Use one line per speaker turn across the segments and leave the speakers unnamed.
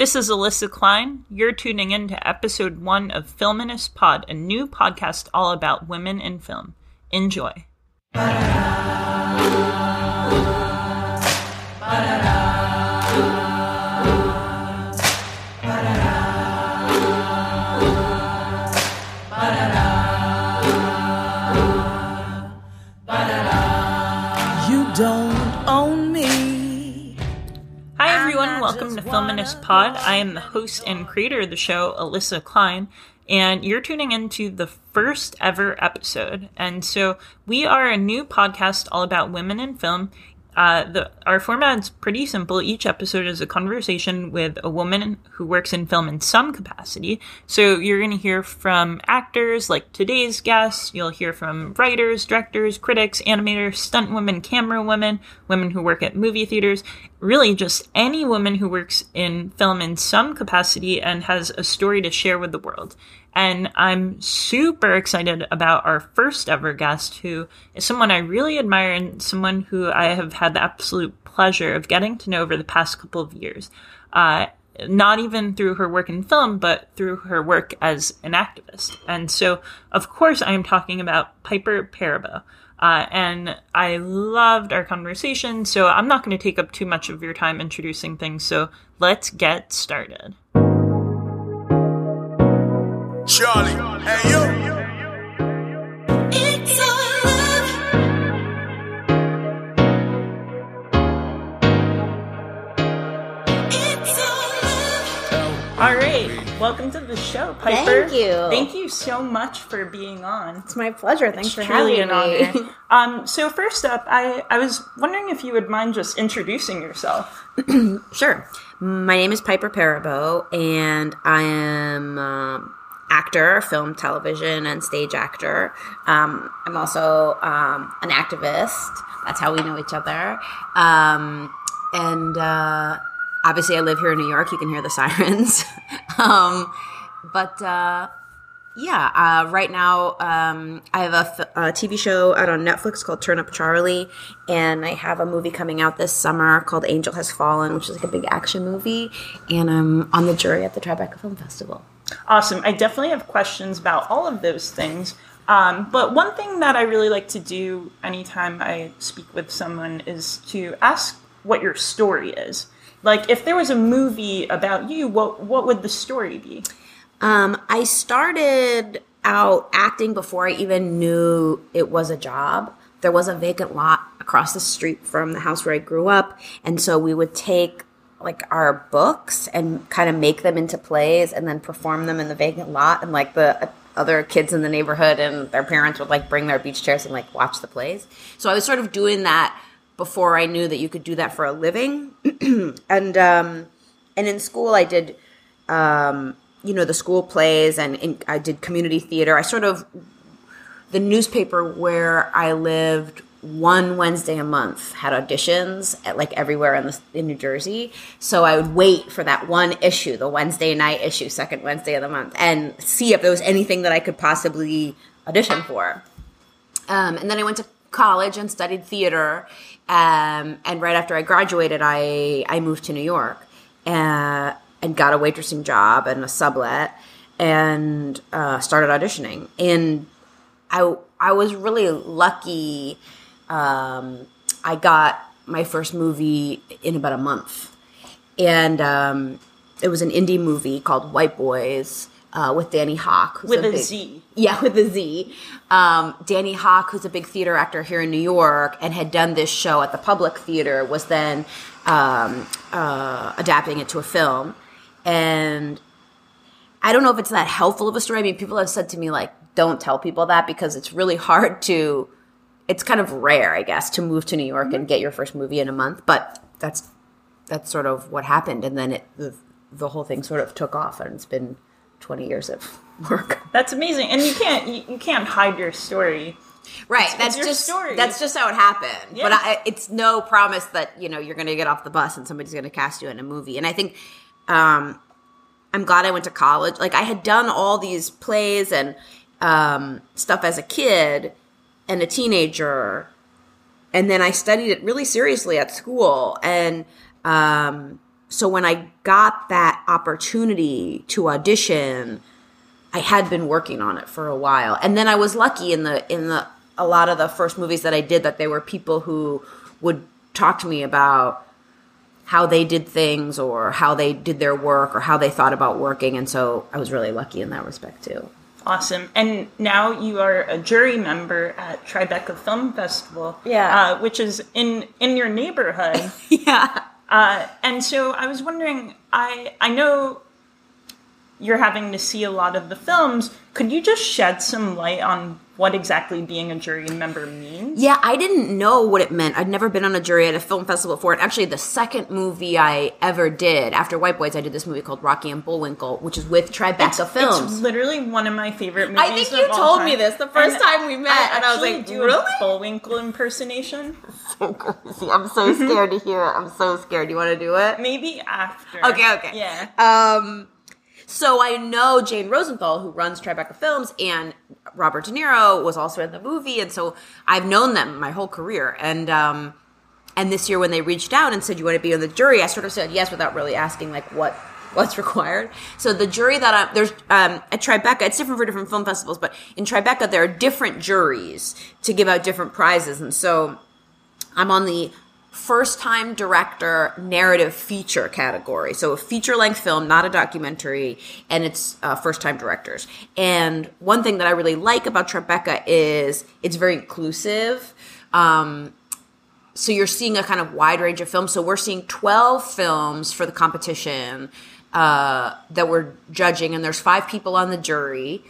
This is Alyssa Klein. You're tuning in to episode 1 of Filminist Pod, a new podcast all about women in film. Enjoy.
You don't own me.
Hi everyone, welcome to Filminist Pod. I am the host and creator of the show, Alyssa Klein, and you're tuning into the first ever episode. And so we are a new podcast all about women in film. Our format's pretty simple. Each episode is a conversation with a woman who works in film in some capacity. So you're going to hear from actors like today's guest. You'll hear from writers, directors, critics, animators, stunt women, camera women, women who work at movie theaters. Really just any woman who works in film in some capacity and has a story to share with the world. And I'm super excited about our first ever guest, who is someone I really admire and someone who I have had the absolute pleasure of getting to know over the past couple of years. Not even through her work in film, but through her work as an activist. And so, of course, I am talking about Piper Perabo. And I loved our conversation, so I'm not going to take up too much of your time introducing things, so let's get started.
Charlie, hey you.
It's all love. It's all love.
All right, welcome to the show, Piper.
Thank you.
Thank you so much for being on.
It's my pleasure. Thanks for
Truly
having
an
me.
honor. So first up, I was wondering if you would mind just introducing yourself.
Sure. My name is Piper Perabo, and I am actor, film, television, and stage actor. I'm also an activist. That's how we know each other. And obviously, I live here in New York. You can hear the sirens. Right now I have a TV show out on Netflix called Turn Up Charlie, and I have a movie coming out this summer called Angel Has Fallen, which is like a big action movie, and I'm on the jury at the Tribeca Film Festival.
Awesome. I definitely have questions about all of those things. But one thing that I really like to do anytime I speak with someone is to ask what your story is. Like, if there was a movie about you, what would the story be?
I started out acting before I even knew it was a job. There was a vacant lot across the street from the house where I grew up, and so we would take like our books and kind of make them into plays and then perform them in the vacant lot, and like the other kids in the neighborhood and their parents would like bring their beach chairs and like watch the plays. So I was sort of doing that before I knew that you could do that for a living. And in school I did the school plays, and I did community theater. The newspaper where I lived, one Wednesday a month had auditions at like everywhere in New Jersey. So I would wait for that one issue, the Wednesday night issue, second Wednesday of the month, and see if there was anything that I could possibly audition for. And then I went to college and studied theater. And right after I graduated, I moved to New York and got a waitressing job and a sublet, and started auditioning. And I was really lucky. I got my first movie in about a month, and it was an indie movie called White Boys with Danny Hawk.
With a Z.
Yeah, with a Z. Danny Hawk, who's a big theater actor here in New York and had done this show at the Public Theater, was then adapting it to a film. And I don't know if it's that helpful of a story. I mean, people have said to me, like, don't tell people that, because it's really hard to... It's kind of rare, I guess, to move to New York and get your first movie in a month, but that's sort of what happened, and then the whole thing sort of took off, and it's been 20 years of work.
That's amazing, and you can't hide your story.
Right,
It's your story.
That's just how it happened.
Yeah.
But it's no promise that you're going to get off the bus and somebody's going to cast you in a movie. And I think I'm glad I went to college. Like, I had done all these plays and stuff as a kid and a teenager, and then I studied it really seriously at school. And so when I got that opportunity to audition, I had been working on it for a while. And then I was lucky in a lot of the first movies that I did that there were people who would talk to me about how they did things or how they did their work or how they thought about working. And so I was really lucky in that respect too.
Awesome. And now you are a jury member at Tribeca Film Festival.
Yeah.
Which is in your neighborhood.
Yeah.
And so I was wondering, I know you're having to see a lot of the films. Could you just shed some light on what exactly being a jury member means?
Yeah, I didn't know what it meant. I'd never been on a jury at a film festival before. And actually, the second movie I ever did, after White Boys, I did this movie called Rocky and Bullwinkle, which is with Tribeca Films.
It's literally one of my favorite movies.
I think you told me this the first time we met, and I was like,
do
really?
A Bullwinkle impersonation.
So crazy. I'm so scared to hear it. I'm so scared. Do you want to do it?
Maybe after.
Okay.
Yeah.
So I know Jane Rosenthal, who runs Tribeca Films, and Robert De Niro was also in the movie, and so I've known them my whole career. And this year when they reached out and said, you want to be on the jury, I sort of said yes without really asking like what's required. So the jury that there's at Tribeca, it's different for different film festivals, but in Tribeca there are different juries to give out different prizes, and so I'm on the first-time director narrative feature category. So a feature-length film, not a documentary, and it's first-time directors. And one thing that I really like about Tribeca is it's very inclusive. So you're seeing a kind of wide range of films. So we're seeing 12 films for the competition that we're judging, and there's 5 people on the jury.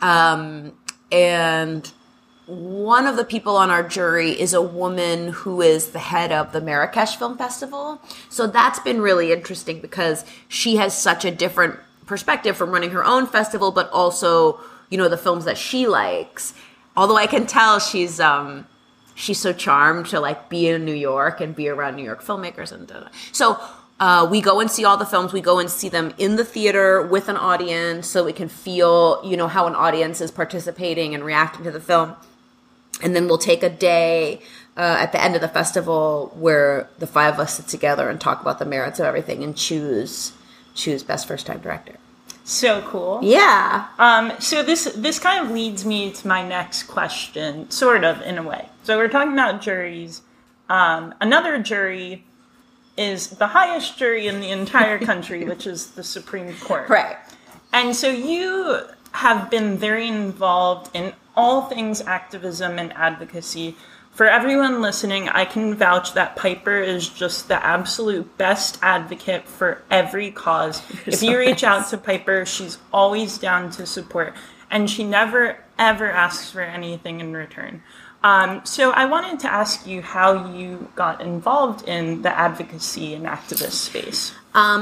And one of the people on our jury is a woman who is the head of the Marrakesh Film Festival. So that's been really interesting because she has such a different perspective from running her own festival, but also, you know, the films that she likes. Although I can tell she's so charmed to like be in New York and be around New York filmmakers and so we go and see all the films. We go and see them in the theater with an audience so we can feel, you know, how an audience is participating and reacting to the film. And then we'll take a day at the end of the festival where the 5 of us sit together and talk about the merits of everything and choose best first-time director.
So cool.
Yeah.
So this kind of leads me to my next question, sort of, in a way. So we're talking about juries. Another jury is the highest jury in the entire country, which is the Supreme Court.
Right.
And so you have been very involved in all things activism and advocacy. For everyone listening, I can vouch that Piper is just the absolute best advocate for every cause. If you reach out to Piper, she's always down to support, and she never, ever asks for anything in return. So I wanted to ask you how you got involved in the advocacy and activist space.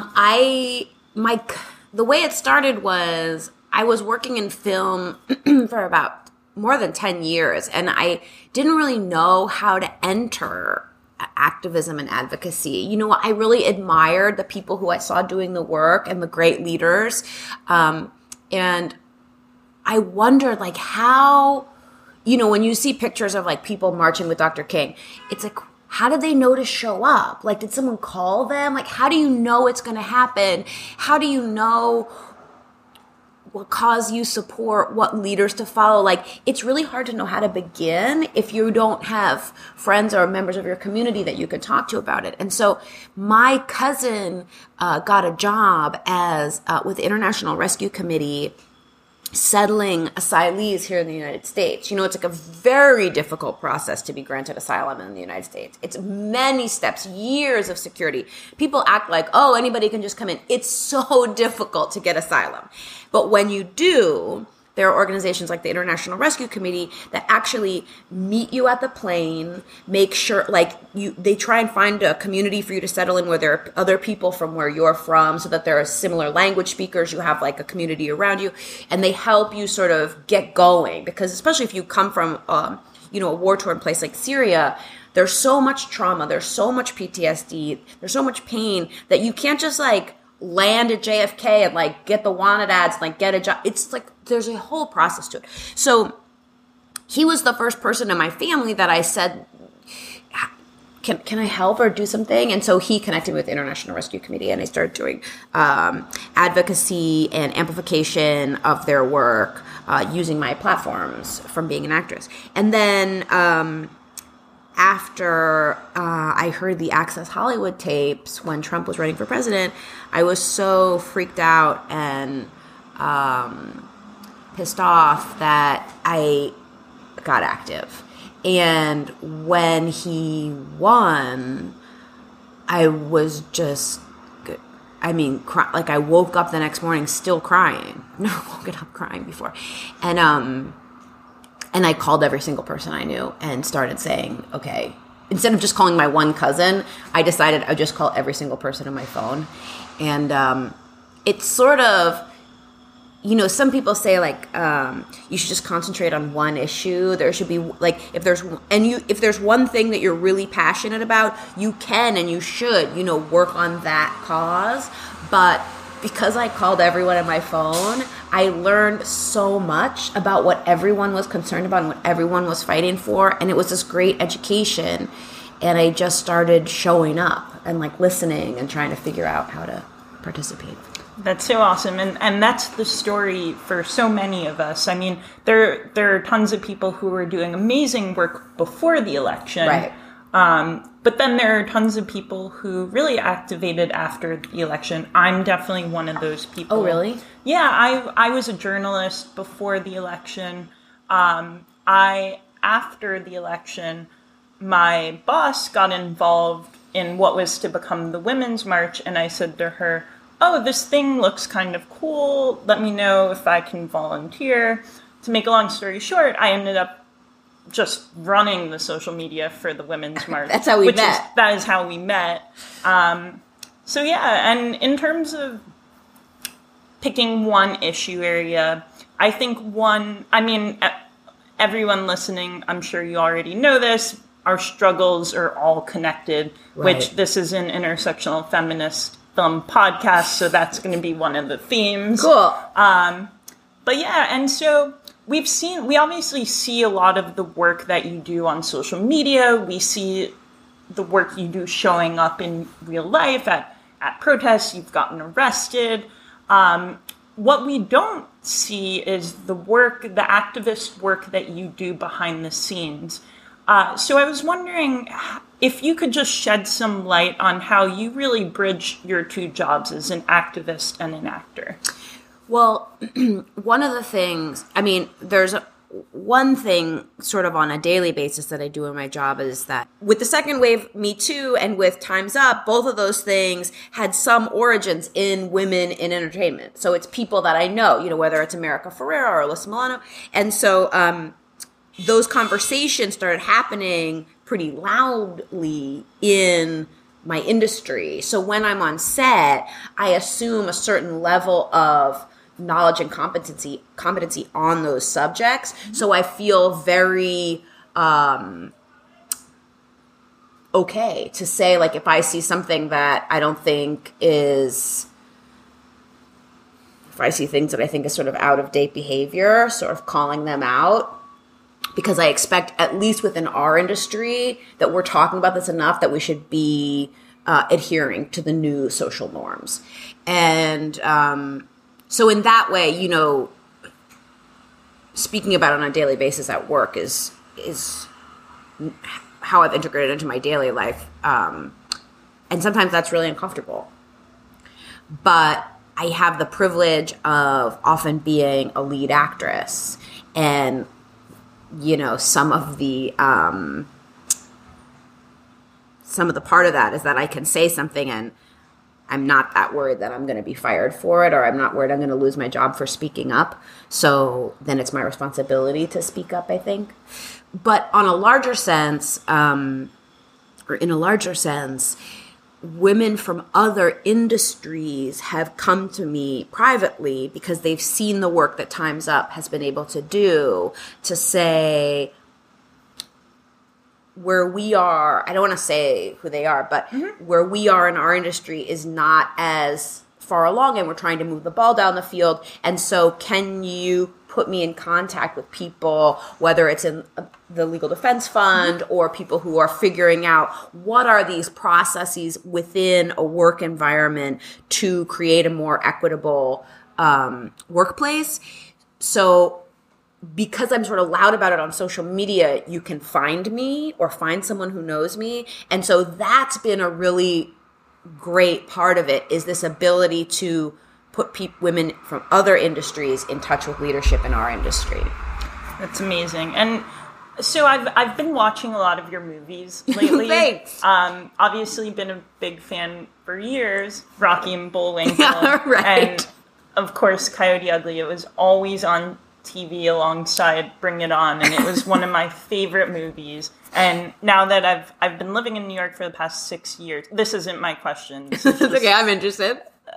The way it started was I was working in film for about more than 10 years, and I didn't really know how to enter activism and advocacy. You know, I really admired the people who I saw doing the work and the great leaders. And I wondered, like, how, you know, when you see pictures of, like, people marching with Dr. King, it's like, how did they know to show up? Like, did someone call them? Like, how do you know it's going to happen? How do you know what cause you support, what leaders to follow? Like, it's really hard to know how to begin if you don't have friends or members of your community that you can talk to about it. And so my cousin got a job as with the International Rescue Committee settling asylees here in the United States. You know, it's like a very difficult process to be granted asylum in the United States. It's many steps, years of security. People act like, oh, anybody can just come in. It's so difficult to get asylum. But when you do, there are organizations like the International Rescue Committee that actually meet you at the plane, make sure, like, they try and find a community for you to settle in where there are other people from where you're from so that there are similar language speakers. You have, like, a community around you, and they help you sort of get going. Because especially if you come from, a war-torn place like Syria, there's so much trauma, there's so much PTSD, there's so much pain that you can't just, like, land at JFK and like get the wanted ads and like get a job. It's like there's a whole process to it. So he was the first person in my family that I said, can I help or do something? And so he connected me with the International Rescue Committee, and I started doing advocacy and amplification of their work using my platforms from being an actress. And then after I heard the Access Hollywood tapes when Trump was running for president, I was so freaked out and pissed off that I got active. And when he won, I was just, I woke up the next morning still crying. No, woken up crying before. And I called every single person I knew and started saying, okay, instead of just calling my one cousin, I decided I'd just call every single person on my phone. And it's sort of, some people say you should just concentrate on one issue. There should be if there's one thing that you're really passionate about, you can and you should, work on that cause. But because I called everyone on my phone, I learned so much about what everyone was concerned about and what everyone was fighting for. And it was this great education. And I just started showing up and listening and trying to figure out how to participate.
That's so awesome. And that's the story for so many of us. I mean, there are tons of people who were doing amazing work before the election.
Right.
But then there are tons of people who really activated after the election. I'm definitely one of those people.
Oh, really?
Yeah, I was a journalist before the election. After the election, my boss got involved in what was to become the Women's March, and I said to her, oh, this thing looks kind of cool. Let me know if I can volunteer. To make a long story short, I ended up just running the social media for the Women's March.
That's how we met.
That is how we met. So yeah, and in terms of picking one issue area, I think everyone listening, I'm sure you already know this, our struggles are all connected,
right.
Which this is an intersectional feminist film podcast, so that's going to be one of the themes.
Cool.
But yeah, and so we obviously see a lot of the work that you do on social media. We see the work you do showing up in real life at protests. You've gotten arrested. What we don't see is the activist work that you do behind the scenes. So I was wondering if you could just shed some light on how you really bridge your two jobs as an activist and an actor.
Well, one of the things, there's one thing sort of on a daily basis that I do in my job is that with the second wave Me Too and with Time's Up, both of those things had some origins in women in entertainment. So it's people that I know, whether it's America Ferrera or Alyssa Milano. And so those conversations started happening pretty loudly in my industry. So when I'm on set, I assume a certain level of knowledge and competency on those subjects. So I feel very okay to say, if I see something that I don't think is, if I see things that I think is sort of out of date behavior, sort of calling them out. Because I expect, at least within our industry, that we're talking about this enough that we should be adhering to the new social norms. And so in that way, speaking about it on a daily basis at work is how I've integrated into my daily life. And sometimes that's really uncomfortable. But I have the privilege of often being a lead actress. And some of the part of that is that I can say something and I'm not that worried that I'm going to be fired for it, or I'm not worried I'm going to lose my job for speaking up. So then it's my responsibility to speak up, I think. But on a larger sense, women from other industries have come to me privately because they've seen the work that Time's Up has been able to do to say where we are, I don't want to say who they are, but where we are in our industry is not as far along and we're trying to move the ball down the field. And so can you put me in contact with people, whether it's in the Legal Defense Fund or people who are figuring out what are these processes within a work environment to create a more equitable workplace. So because I'm sort of loud about it on social media, you can find me or find someone who knows me. And so that's been a really great part of it, is this ability to put women from other industries in touch with leadership in our industry.
That's amazing. And so I've been watching a lot of your movies lately.
Thanks.
Obviously been a big fan for years, Rocky and Bullwinkle.
Right.
And of course, Coyote Ugly. It was always on TV alongside Bring It On, and it was one of my favorite movies. And now that I've been living in New York for the past 6 years, this isn't my question. This is just,
Okay, I'm interested.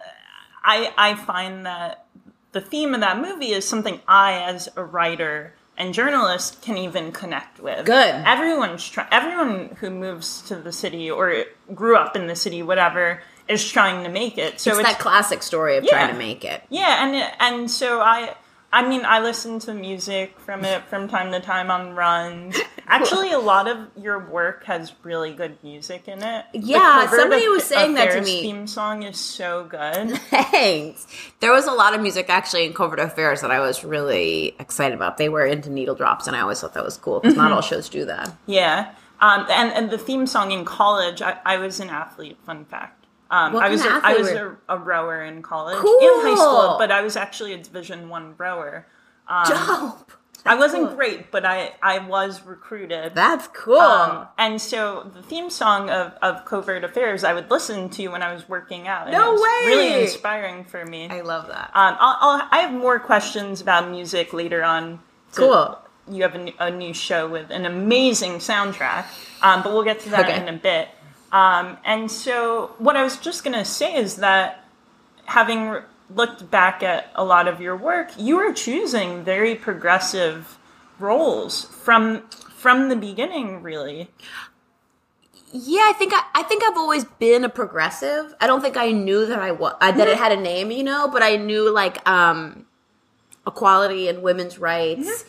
I find that the theme of that movie is something I, as a writer and journalist, can even connect with.
Good.
Everyone who moves to the city or grew up in the city, whatever, is trying to make it. So
it's that classic story of trying to make it.
Yeah, and so I listen to music from it from time to time on runs. Actually, a lot of your work has really good music in it.
Yeah, somebody was saying that to me.
The theme song is so good.
Thanks. There was a lot of music actually in Covert Affairs that I was really excited about. They were into needle drops, and I always thought that was cool because not all shows do that.
Yeah, and the theme song in college, I was an athlete. Fun fact. I was a rower in college,
cool.
In high school, but I was actually a Division I rower.
Dope.
I wasn't great, but I was recruited.
That's cool.
And so the theme song of Covert Affairs I would listen to when I was working out. And
no
it was
way!
Really inspiring for me.
I love that.
I have more questions about music later on.
Cool.
You have a new show with an amazing soundtrack, but we'll get to that in a bit. And so what I was just going to say is that having looked back at a lot of your work, you were choosing very progressive roles from the beginning, really.
Yeah, I think I've always been a progressive. I don't think I knew that that it had a name, but I knew like equality and women's rights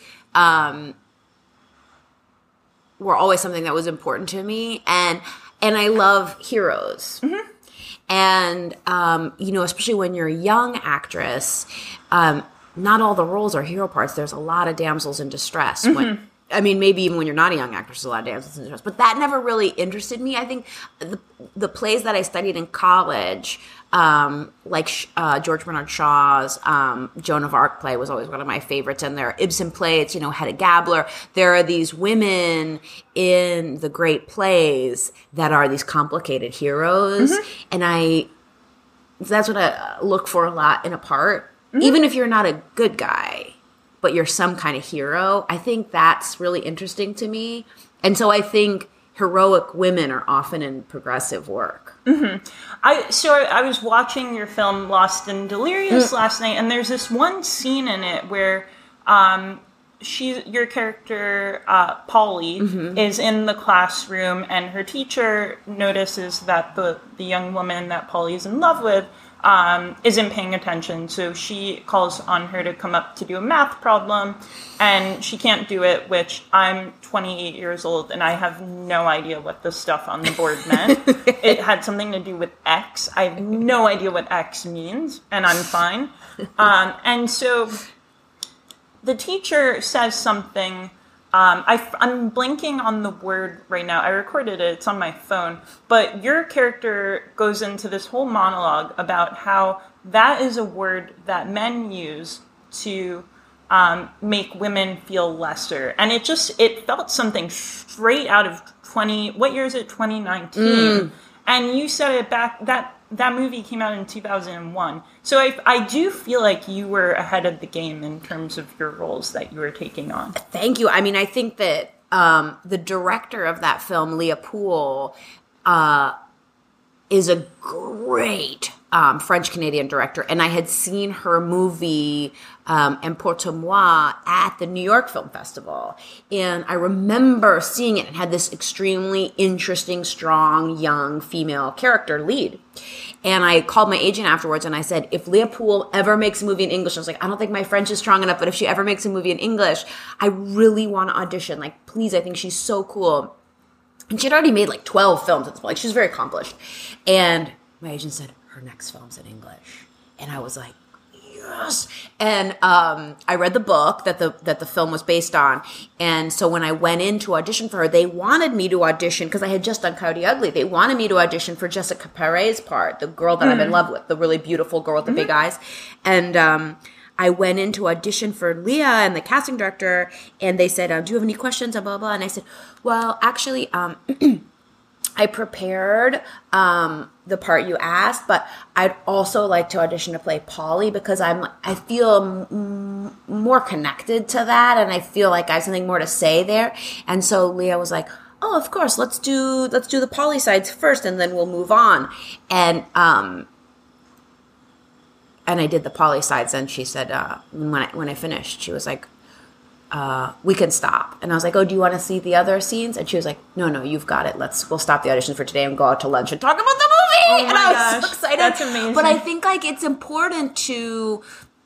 were always something that was important to me, and I love heroes. Mm-hmm. And, especially when you're a young actress, not all the roles are hero parts. There's a lot of damsels in distress. Mm-hmm. Maybe even when you're not a young actress, there's a lot of damsels in distress. But that never really interested me. I think the plays that I studied in college, George Bernard Shaw's Joan of Arc play was always one of my favorites. And there are Ibsen plays, Hedda Gabler. There are these women in the great plays that are these complicated heroes. Mm-hmm. And that's what I look for a lot in a part. Mm-hmm. Even if you're not a good guy, but you're some kind of hero, I think that's really interesting to me. And so I think heroic women are often in progressive work.
Mm-hmm. I was watching your film Lost and Delirious last night, and there's this one scene in it where your character Polly is in the classroom, and her teacher notices that the young woman that Polly's in love with isn't paying attention, so she calls on her to come up to do a math problem, and she can't do it, which I'm 28 years old, and I have no idea what the stuff on the board meant. It had something to do with X. I have no idea what X means, and I'm fine. And so the teacher says something. I'm blanking on the word right now. I recorded it. It's on my phone. But your character goes into this whole monologue about how that is a word that men use to make women feel lesser. And it felt something straight out of 2019. And you said it back, that movie came out in 2001. So I do feel like you were ahead of the game in terms of your roles that you were taking on.
Thank you. I think that the director of that film, Leah Poole, is a great French-Canadian director. And I had seen her movie, Emporte-moi, at the New York Film Festival. And I remember seeing it and had this extremely interesting, strong, young female character lead. And I called my agent afterwards and I said, if Leah Poole ever makes a movie in English, I was like, I don't think my French is strong enough, but if she ever makes a movie in English, I really want to audition. Like, please, I think she's so cool. And she'd already made like 12 films at this point. Like, she was very accomplished. And my agent said, her next film's in English. And I was like, yes. And I read the book that the film was based on. And so when I went in to audition for her, they wanted me to audition, because I had just done Coyote Ugly. They wanted me to audition for Jessica Perez's part, the girl that I'm in love with, the really beautiful girl with the big eyes. And I went in to audition for Leah and the casting director, and they said, do you have any questions? Blah, blah, blah. And I said, well, actually, I prepared the part you asked, but I'd also like to audition to play Polly, because I feel more connected to that, and I feel like I have something more to say there. And so Leah was like, oh, of course, let's do the Polly sides first, and then we'll move on. And I did the Polly sides, and she said, when I finished, she was like, we can stop. And I was like, oh, do you want to see the other scenes? And she was like, no, you've got it. We'll stop the audition for today and go out to lunch and talk about the movie.
Oh
and I was so excited.
That's amazing.
But I think like it's important to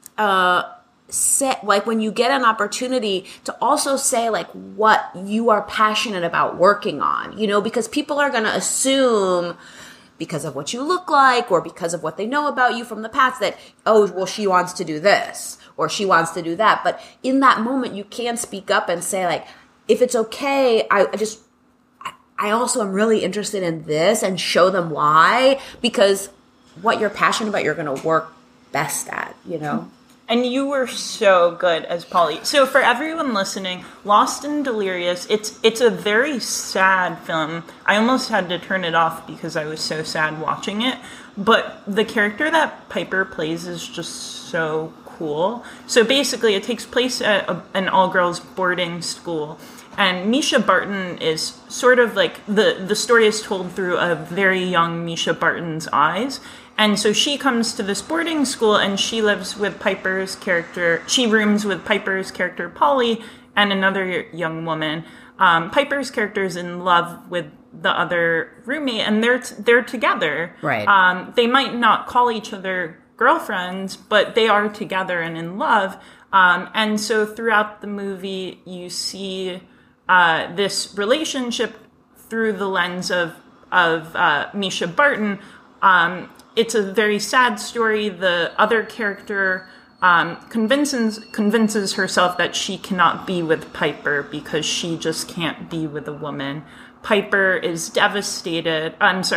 set, like when you get an opportunity, to also say like what you are passionate about working on, because people are going to assume, because of what you look like or because of what they know about you from the past, that, oh, well, she wants to do this or she wants to do that. But in that moment, you can speak up and say, like, if it's okay, I also am really interested in this, and show them why, because what you're passionate about, you're going to work best at,
And you were so good as Polly. So for everyone listening, Lost and Delirious, it's a very sad film. I almost had to turn it off because I was so sad watching it. But the character that Piper plays is just so cool. So basically, it takes place at an all-girls boarding school. And Misha Barton is sort of like, the story is told through a very young Misha Barton's eyes. And so she comes to this boarding school, and she lives with Piper's character. She rooms with Piper's character, Polly, and another young woman. Piper's character is in love with the other roommate, and they're together.
Right.
They might not call each other girlfriends, but they are together and in love. And so throughout the movie, you see this relationship through the lens of Misha Barton. It's a very sad story. The other character convinces herself that she cannot be with Piper because she just can't be with a woman. Polly is devastated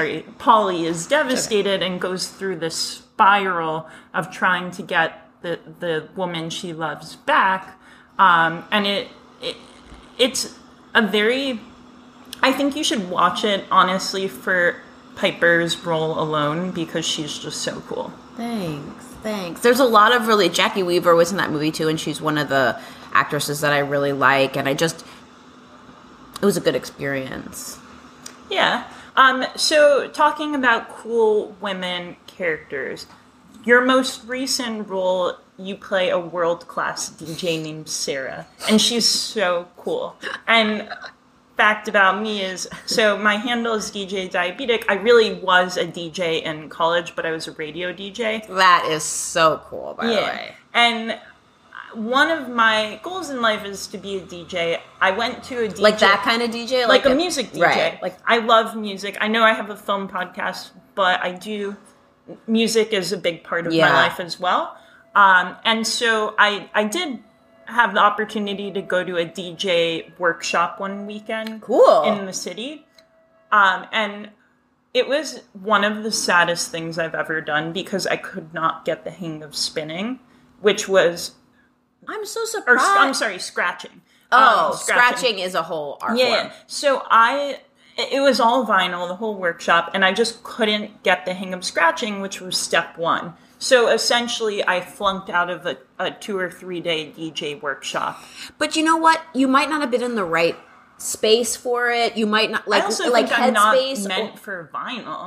and goes through this spiral of trying to get the woman she loves back. And it's a very... I think you should watch it, honestly, for Piper's role alone, because she's just so cool.
Thanks. There's a lot of really... Jackie Weaver was in that movie too, and she's one of the actresses that I really like, and it was a good experience.
Yeah. So talking about cool women characters, your most recent role, you play a world-class DJ named Sarah, and she's so cool. And fact about me is, so my handle is DJ Diabetic. I really was a DJ in college, but I was a radio DJ.
That is so cool, by the way.
And one of my goals in life is to be a DJ. I went to a DJ.
Like that kind of DJ?
Like a music DJ.
Right.
Like, I love music. I know I have a film podcast, but music is a big part of my life as well. And so I did have the opportunity to go to a DJ workshop one weekend.
Cool.
In the city. And it was one of the saddest things I've ever done, because I could not get the hang of spinning, which was...
I'm so surprised.
I'm sorry, scratching.
Scratching is a whole art form.
So it was all vinyl, the whole workshop, and I just couldn't get the hang of scratching, which was step one. So essentially, I flunked out of a 2 or 3 day DJ workshop.
But you know what? You might not have been in the right space for it. You might not
I also think I'm not meant for vinyl.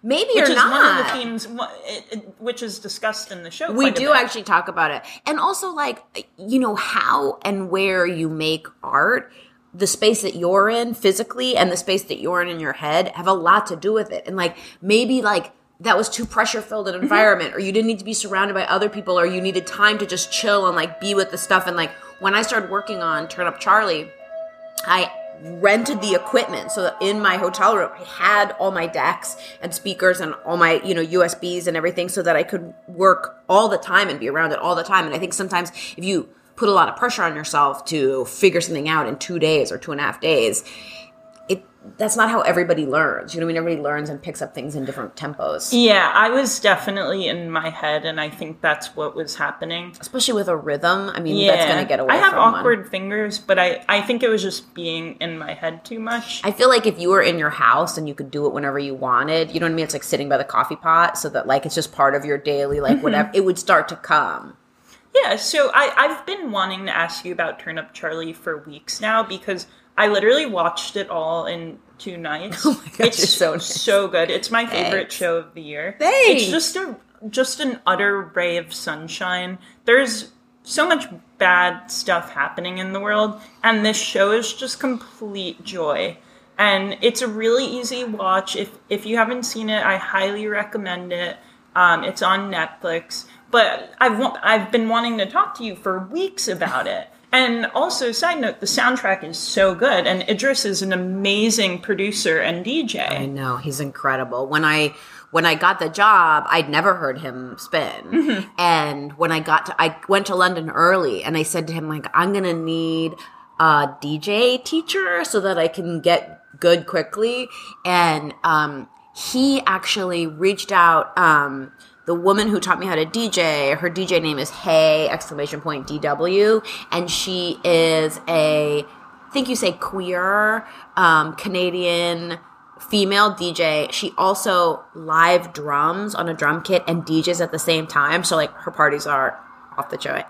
Maybe
which
or
is
not.
one of the themes, which is discussed in the show.
We
quite a
do
bit.
actually talk about it. And also, like, you know, how and where you make art, the space that you're in physically and the space that you're in your head have a lot to do with it. And, like, maybe, like, that was too pressure-filled an environment, or you didn't need to be surrounded by other people, or you needed time to just chill and, like, be with the stuff. And, like, when I started working on Turn Up Charlie, I rented the equipment so that in my hotel room I had all my decks and speakers and all my, you know, USBs and everything so that I could work all the time and be around it all the time. And I think sometimes if you put a lot of pressure on yourself to figure something out in 2 days or 2.5 days, that's not how everybody learns. You know what I mean? Everybody learns and picks up things in different tempos.
Yeah, I was definitely in my head, and I think that's what was happening.
Especially with a rhythm. I mean, that's going to get away
I have
from
awkward fingers, but I think it was just being in my head too much.
I feel like if you were in your house and you could do it whenever you wanted, you know what I mean? It's like sitting by the coffee pot so that, like, it's just part of your daily, like, whatever. It would start to come.
Yeah, so I've been wanting to ask you about Turn Up Charlie for weeks now because I literally watched it all in 2 nights.
Oh my gosh,
it's
you're so nice.
so good. It's my favorite
Thanks.
show of the year.
Thanks.
It's just an utter ray of sunshine. There's so much bad stuff happening in the world, and this show is just complete joy. And it's a really easy watch. If you haven't seen it, I highly recommend it. It's on Netflix. But I've been wanting to talk to you for weeks about it. And also, side note, the soundtrack is so good. And Idris is an amazing producer and DJ.
I know, he's incredible. When I got the job, I'd never heard him spin. And when I went to London early and I said to him, like, I'm going to need a DJ teacher so that I can get good quickly. And he actually reached out, the woman who taught me how to DJ, her DJ name is Hey, DW. And she is I think you say queer, Canadian female DJ. She also live drums on a drum kit and DJs at the same time. So, like, her parties are off the chain.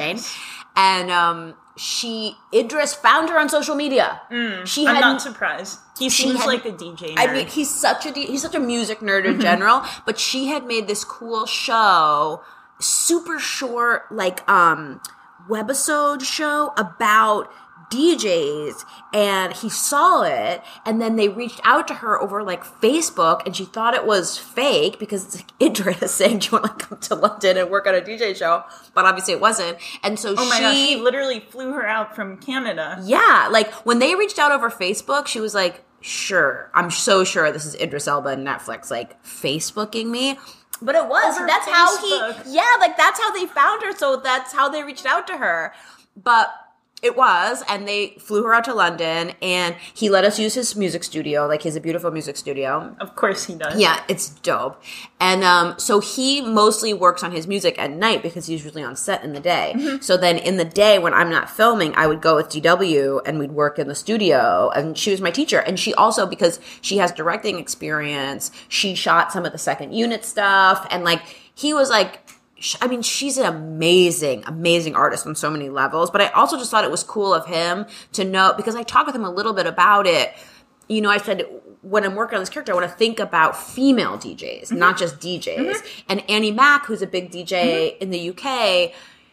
And Idris found her on social media.
I'm not surprised. He seems like a DJ nerd.
I mean, he's such a music nerd in general, but she had made this cool show, super short, like, webisode show about DJs, and he saw it, and then they reached out to her over, like, Facebook, and she thought it was fake because it's like Idris saying, do you want to come to London and work on a DJ show? But obviously it wasn't. And so
oh my gosh, he literally flew her out from Canada.
Yeah, like, when they reached out over Facebook, she was like, sure, I'm so sure this is Idris Elba and Netflix, like, Facebooking me. But it was.
Over
that's
Facebook.
That's how they found her, so that's how they reached out to her. But it was, and they flew her out to London, and he let us use his music studio. Like, he has a beautiful music studio.
Of course he does.
Yeah, it's dope. And so he mostly works on his music at night because he's usually on set in the day. So then in the day when I'm not filming, I would go with DW and we'd work in the studio, and she was my teacher. And she also, because she has directing experience, she shot some of the second unit stuff, and, like, he was like, I mean, she's an amazing, amazing artist on so many levels. But I also just thought it was cool of him to know, because I talked with him a little bit about it. You know, I said, when I'm working on this character, I want to think about female DJs, not just DJs. And Annie Mac, who's a big DJ in the UK,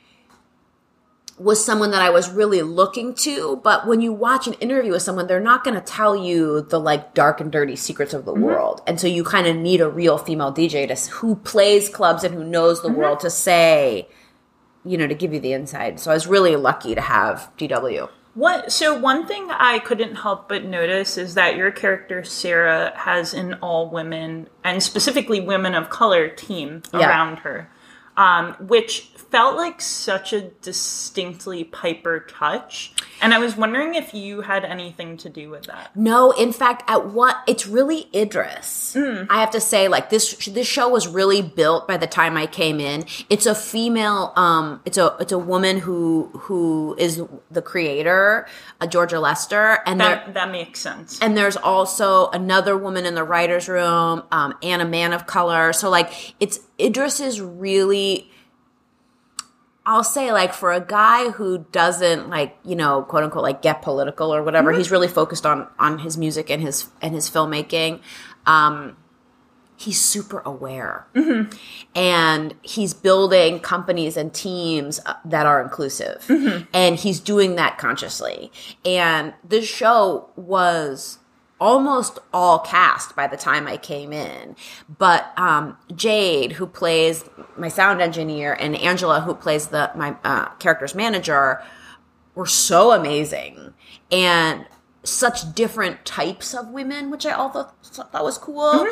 was someone that I was really looking to. But when you watch an interview with someone, they're not going to tell you the, like, dark and dirty secrets of the world. And so you kind of need a real female DJ who plays clubs and who knows the world to say, you know, to give you the inside. So I was really lucky to have DW.
So one thing I couldn't help but notice is that your character, Sarah, has an all-women, and specifically women of color, team around her. Which felt like such a distinctly Piper touch. And I was wondering if you had anything to do with that.
No, in fact, it's really Idris. I have to say, like, this show was really built by the time I came in. It's a female, it's a woman who is the creator, Georgia Lester. And
that makes sense.
And there's also another woman in the writer's room, and a man of color. So, like, Idris is really, I'll say, like, for a guy who doesn't, like, you know, quote unquote, like, get political or whatever, he's really focused on his music and his filmmaking. he's super aware. And he's building companies and teams that are inclusive. And he's doing that consciously. And this show was almost all cast by the time I came in. But Jade, who plays my sound engineer, and Angela, who plays my character's manager, were so amazing. And such different types of women, which I also thought was cool.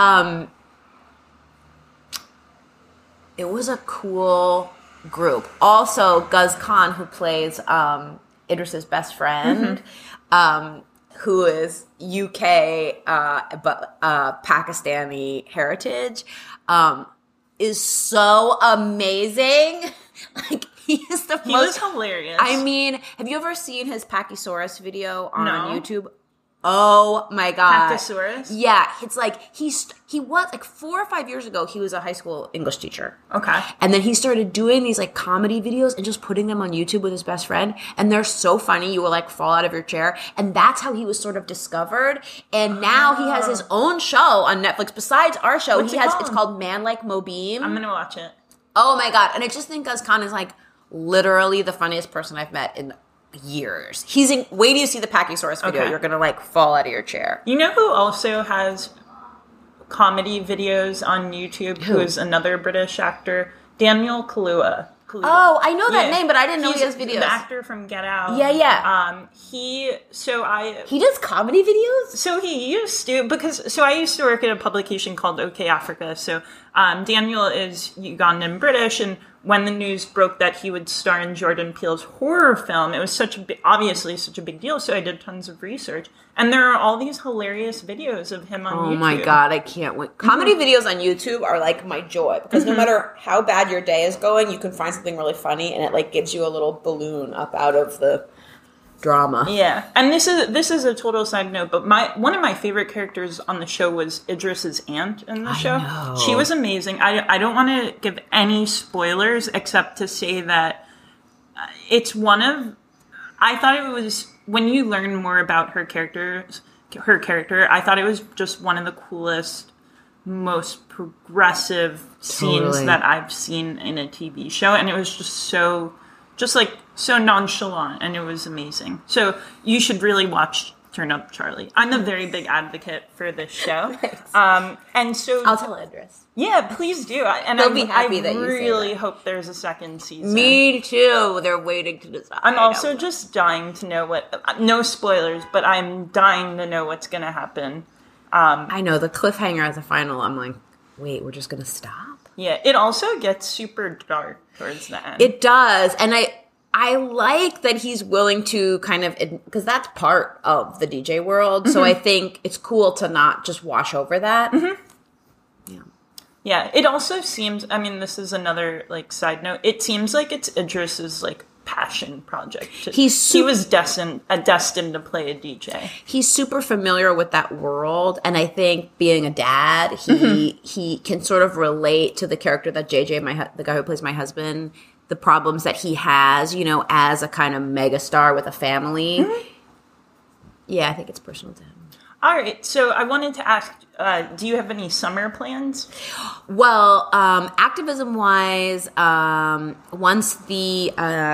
It was a cool group. Also, Guz Khan, who plays Idris's best friend, who is UK but Pakistani heritage, is so amazing. Like, he is the
He
most
was hilarious.
I mean, have you ever seen his Pachysaurus video on YouTube? Oh my god.
Pachysaurus?
Yeah, it's like he was like 4 or 5 years ago, he was a high school English teacher.
Okay.
And then he started doing these like comedy videos and just putting them on YouTube with his best friend, and they're so funny you will like fall out of your chair. And that's how he was sort of discovered. And now he has his own show on Netflix besides our show.
What's it called?
It's called Man Like Mobeen.
I'm going to watch it.
Oh my god. And I just think Guz Khan is like literally the funniest person I've met in years. Wait till you see the Pachysaurus video.
Okay.
You're gonna like fall out of your chair.
You know who also has comedy videos on YouTube? Who is another British actor? Daniel Kaluuya.
Oh, I know that name, but I didn't know he has
He's
videos.
the actor from Get Out.
Yeah.
He
does comedy videos?
So he used to, I used to work at a publication called OK Africa. So Daniel is Ugandan British, and when the news broke that he would star in Jordan Peele's horror film, it was obviously such a big deal. So I did tons of research, and there are all these hilarious videos of him on YouTube.
Oh my god, I can't wait. Comedy videos on YouTube are like my joy, because no matter how bad your day is going, you can find something really funny, and it like gives you a little balloon up out of the drama.
Yeah, and this is a total side note, but one of my favorite characters on the show was Idris's aunt in the show.
know.
She was amazing. I don't want to give any spoilers except to say that it's I thought it was, when you learn more about her character, I thought it was just one of the coolest, most progressive scenes that I've seen in a TV show, and it was just so nonchalant, and it was amazing. So you should really watch Turn Up Charlie. I'm a very big advocate for this show.
Nice.
And so
I'll tell Idris.
Yeah, please do. And
They'll be happy that you say
really
that.
hope there's a second season.
Me too. They're waiting to decide.
I'm also just dying to know no spoilers, but I'm dying to know what's going to happen.
I know, the cliffhanger at the final, I'm like, wait, we're just going to stop?
Yeah, it also gets super dark towards the end.
It does. And I like that he's willing to kind of, because that's part of the DJ world. So I think it's cool to not just wash over that.
Yeah, it also seems, I mean, this is another like side note. It seems like it's Idris's like passion project. He was destined to play a DJ.
He's super familiar with that world, and I think being a dad, he can sort of relate to the character that JJ, the guy who plays my husband, the problems that he has, as a kind of megastar with a family. Yeah, I think it's personal to him.
All right, so I wanted to ask, do you have any summer plans?
Well, activism-wise, once the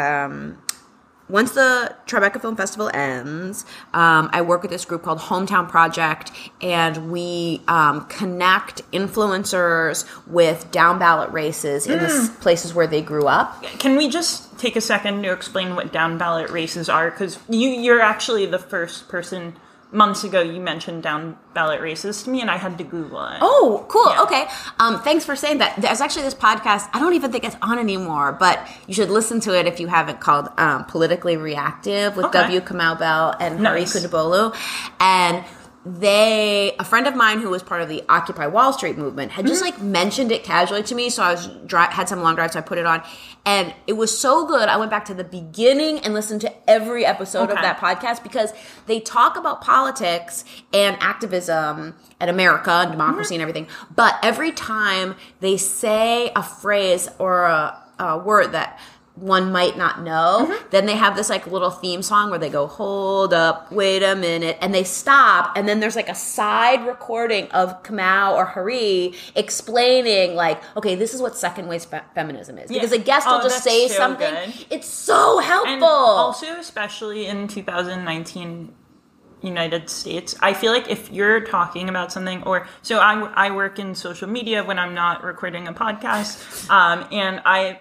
Tribeca Film Festival ends, I work with this group called Hometown Project, and we connect influencers with down-ballot races in the places where they grew up.
Can we just take a second to explain what down-ballot races are? Because you're actually the first person. Months ago, you mentioned down-ballot races to me, and I had to Google it.
Oh, cool.
Yeah.
Okay. Thanks for saying that. There's actually this podcast, I don't even think it's on anymore, but you should listen to it if you haven't, called Politically Reactive with W. Kamau Bell and Hari Kondabolu. And a friend of mine who was part of the Occupy Wall Street movement had just like mentioned it casually to me. So I had some long drive, so I put it on, and it was so good. I went back to the beginning and listened to every episode of that podcast, because they talk about politics and activism and America and democracy and everything. But every time they say a phrase or a word that one might not know, then they have this like little theme song where they go, hold up, wait a minute, and they stop, and then there's like a side recording of Kamau or Hari explaining like, okay, this is what second wave feminism is. Because a guest will just say something. Good. It's so helpful.
And also, especially in 2019 United States, I feel like if you're talking about something, or so I work in social media when I'm not recording a podcast, and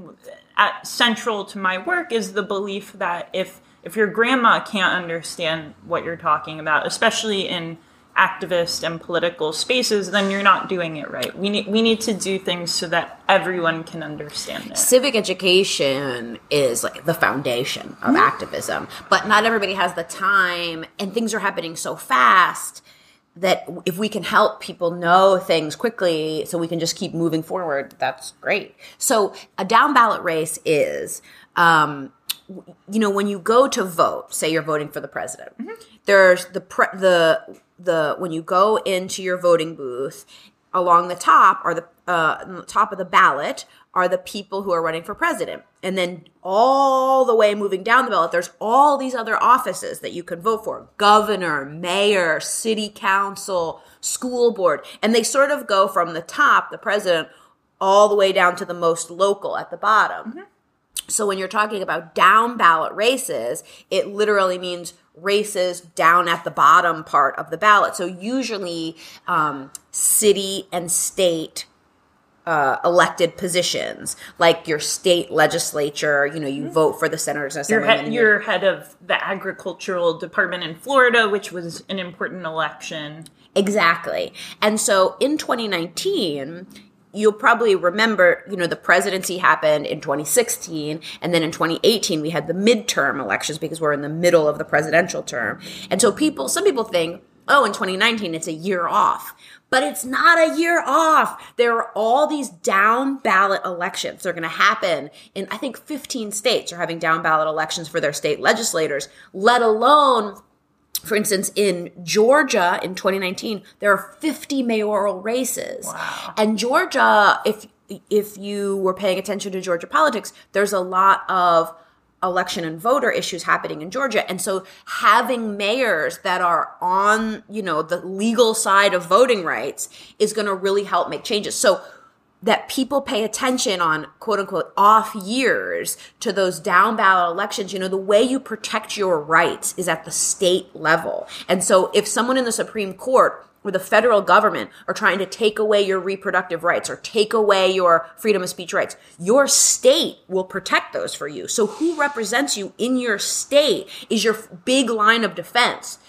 central to my work is the belief that if your grandma can't understand what you're talking about, especially in activist and political spaces, then you're not doing it right. We need to do things so that everyone can understand it.
Civic education is like the foundation of activism, but not everybody has the time, and things are happening so fast that if we can help people know things quickly so we can just keep moving forward, that's great. So a down ballot race is, when you go to vote, say you're voting for the president, there's when you go into your voting booth, along the top are the top of the ballot are the people who are running for president. And then all the way moving down the ballot, there's all these other offices that you can vote for. Governor, mayor, city council, school board. And they sort of go from the top, the president, all the way down to the most local at the bottom. So when you're talking about down ballot races, it literally means races down at the bottom part of the ballot. So usually city and state elected positions, like your state legislature, you vote for the senators.
You're head of the agricultural department in Florida, which was an important election.
Exactly. And so in 2019, you'll probably remember, the presidency happened in 2016, and then in 2018 we had the midterm elections because we're in the middle of the presidential term. And so some people think, oh, in 2019 it's a year off. But it's not a year off. There are all these down ballot elections. They're going to happen in, I think, 15 states are having down ballot elections for their state legislators, let alone, for instance, in Georgia in 2019, there are 50 mayoral races.
Wow.
And Georgia, if you were paying attention to Georgia politics, there's a lot of election and voter issues happening in Georgia. And so having mayors that are on, the legal side of voting rights is going to really help make changes. So that people pay attention on quote unquote off years to those down ballot elections. The way you protect your rights is at the state level. And so if someone in the Supreme Court or the federal government are trying to take away your reproductive rights or take away your freedom of speech rights, your state will protect those for you. So who represents you in your state is your big line of defense.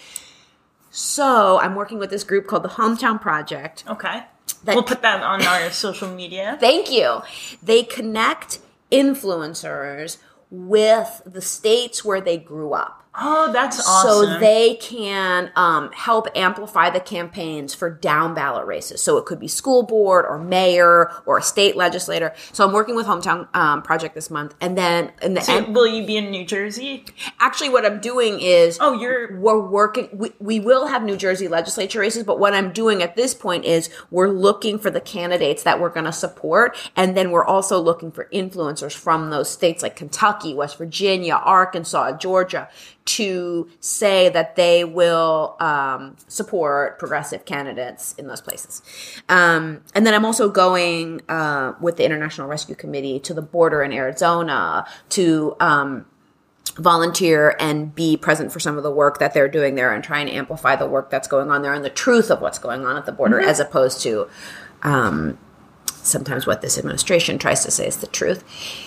So I'm working with this group called the Hometown Project.
Okay. We'll put that on our social media.
Thank you. They connect influencers with the states where they grew up.
Oh, that's awesome.
So they can help amplify the campaigns for down ballot races. So it could be school board or mayor or a state legislator. So I'm working with Hometown Project this month. And then in the end,
will you be in New Jersey?
Actually, what I'm doing is
we're
working. We will have New Jersey legislature races, but what I'm doing at this point is we're looking for the candidates that we're going to support, and then we're also looking for influencers from those states like Kentucky, West Virginia, Arkansas, Georgia, to say that they will support progressive candidates in those places. And then I'm also going with the International Rescue Committee to the border in Arizona to volunteer and be present for some of the work that they're doing there and trying to amplify the work that's going on there and the truth of what's going on at the border, as opposed to sometimes what this administration tries to say is the truth.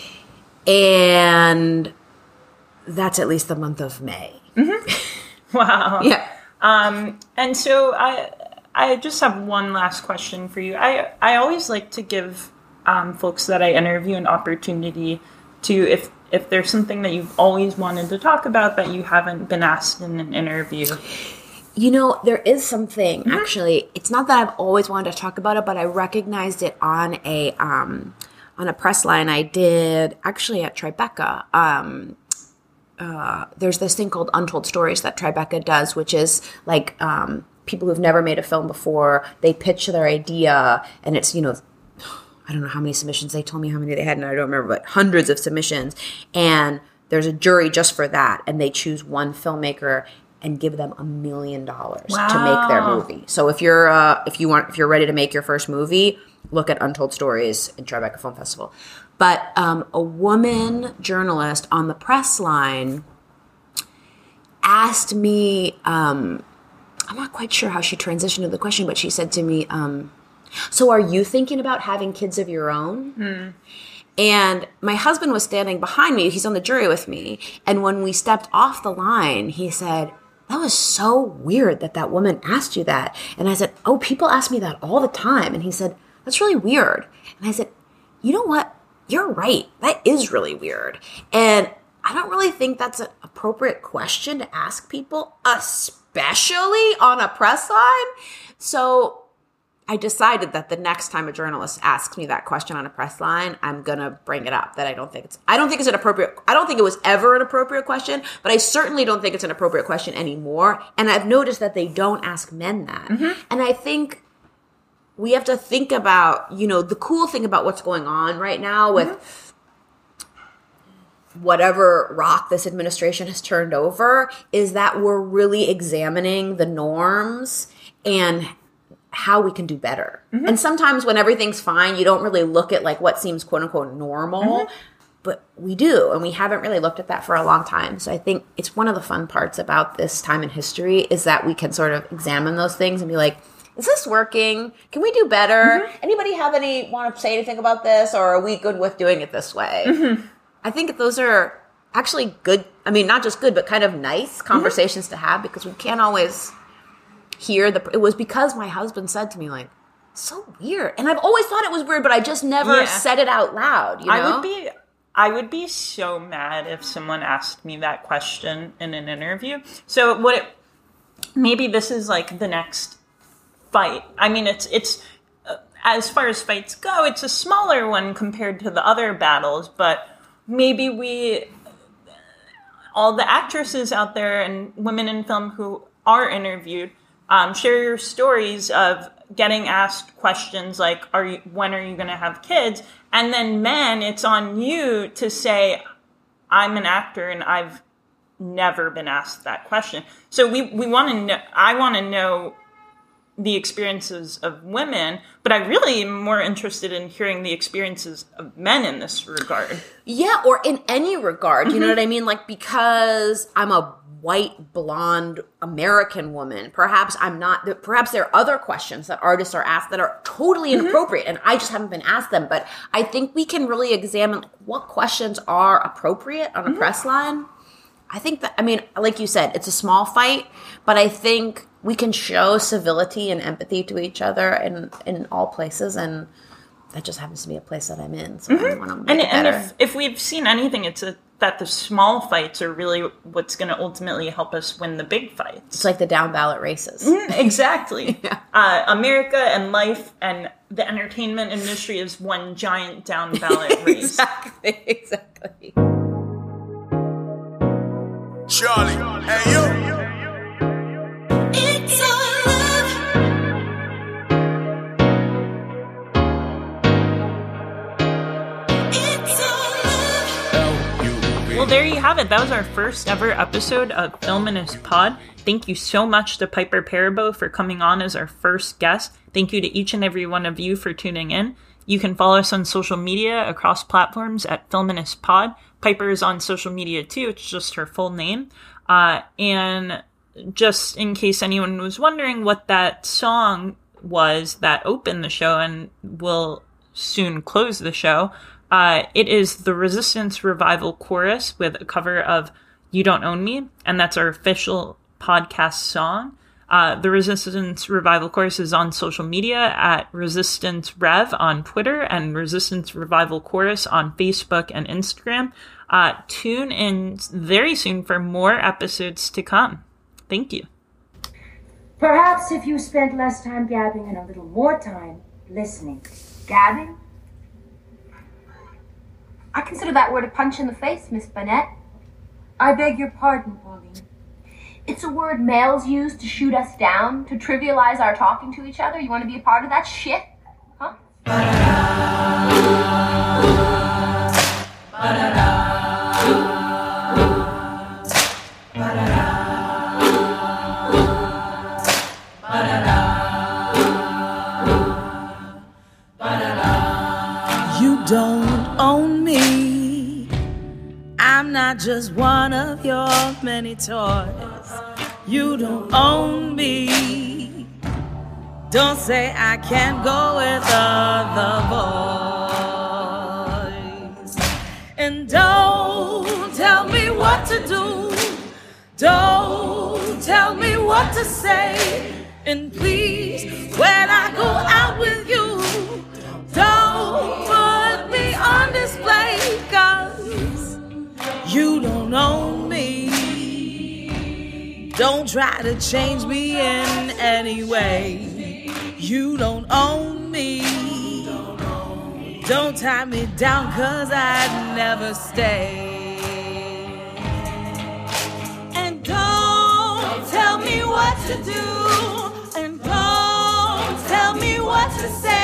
And that's at least the month of May.
Wow.
Yeah.
And so I just have one last question for you. I always like to give folks that I interview an opportunity to, if there's something that you've always wanted to talk about that you haven't been asked in an interview.
There is something, actually. It's not that I've always wanted to talk about it, but I recognized it on a press line I did actually at Tribeca. There's this thing called Untold Stories that Tribeca does, which is like people who've never made a film before, they pitch their idea, and it's, I don't know how many submissions. They told me how many they had, and I don't remember, but hundreds of submissions. And there's a jury just for that, and they choose one filmmaker and give them $1 million to make their movie. So if you're ready to make your first movie, look at Untold Stories in Tribeca Film Festival. But a woman journalist on the press line asked me, I'm not quite sure how she transitioned to the question, but she said to me, so are you thinking about having kids of your own? And my husband was standing behind me. He's on the jury with me. And when we stepped off the line, he said, that was so weird that woman asked you that. And I said, oh, people ask me that all the time. And he said, that's really weird. And I said, you know what? You're right. That is really weird. And I don't really think that's an appropriate question to ask people, especially on a press line. So I decided that the next time a journalist asks me that question on a press line, I'm going to bring it up, that I don't think it's an appropriate, I don't think it was ever an appropriate question, but I certainly don't think it's an appropriate question anymore. And I've noticed that they don't ask men that. And I think we have to think about, the cool thing about what's going on right now with whatever rock this administration has turned over is that we're really examining the norms and how we can do better. And sometimes when everything's fine, you don't really look at like what seems quote unquote normal, but we do. And we haven't really looked at that for a long time. So I think it's one of the fun parts about this time in history is that we can sort of examine those things and be like, is this working? Can we do better? Anybody want to say anything about this? Or are we good with doing it this way? I think those are actually good. I mean, not just good, but kind of nice conversations to have because we can't always hear it was because my husband said to me, like, so weird. And I've always thought it was weird, but I just never said it out loud,
I would be so mad if someone asked me that question in an interview. So maybe this is like the next fight. I mean, it's as far as fights go, it's a smaller one compared to the other battles, but maybe all the actresses out there and women in film who are interviewed, share your stories of getting asked questions like, when are you going to have kids? And then men, it's on you to say, I'm an actor and I've never been asked that question. So we want to know, I want to know the experiences of women, but I really am more interested in hearing the experiences of men in this regard.
Yeah, or in any regard, you know what I mean? Like, because I'm a white, blonde American woman, perhaps there are other questions that artists are asked that are totally inappropriate, and I just haven't been asked them. But I think we can really examine what questions are appropriate on a press line. I think that, I mean, like you said, it's a small fight, but I think we can show civility and empathy to each other in all places, and that just happens to be a place that I'm in, so I want to make it better.
And if we've seen anything, it's that the small fights are really what's going to ultimately help us win the big fights.
It's like the down ballot races.
Exactly. America and life and the entertainment industry is one giant down ballot race.
Exactly.
Charlie, hey you.
It's all love. It's all love.
Well, there you have it. That was our first ever episode of Filminist Pod. Thank you so much to Piper Perabo for coming on as our first guest. Thank you to each and every one of you for tuning in. You can follow us on social media across platforms at Filminist Pod. Piper is on social media too. It's just her full name. And just in case anyone was wondering what that song was that opened the show and will soon close the show, it is the Resistance Revival Chorus with a cover of You Don't Own Me, and that's our official podcast song. The Resistance Revival Chorus is on social media at Resistance Rev on Twitter and Resistance Revival Chorus on Facebook and Instagram. Tune in very soon for more episodes to come. Thank you.
Perhaps if you spent less time gabbing and a little more time listening. Gabbing? I consider that word a punch in the face, Miss Burnett. I beg your pardon, Pauline. It's a word males use to shoot us down, to trivialize our talking to each other. You want to be a part of that shit? Huh?
You don't own me. I'm not just one of your many toys. You don't own me. Don't say I can't go with other boys. And don't tell me what to do. Don't tell me what to say. And please, when I go out with you, don't put me on display, 'cause you don't own me. Don't try to change me in any way. You don't own me. Don't tie me down, 'cause I'd never stay. And don't tell me what to do. And don't tell me what to say.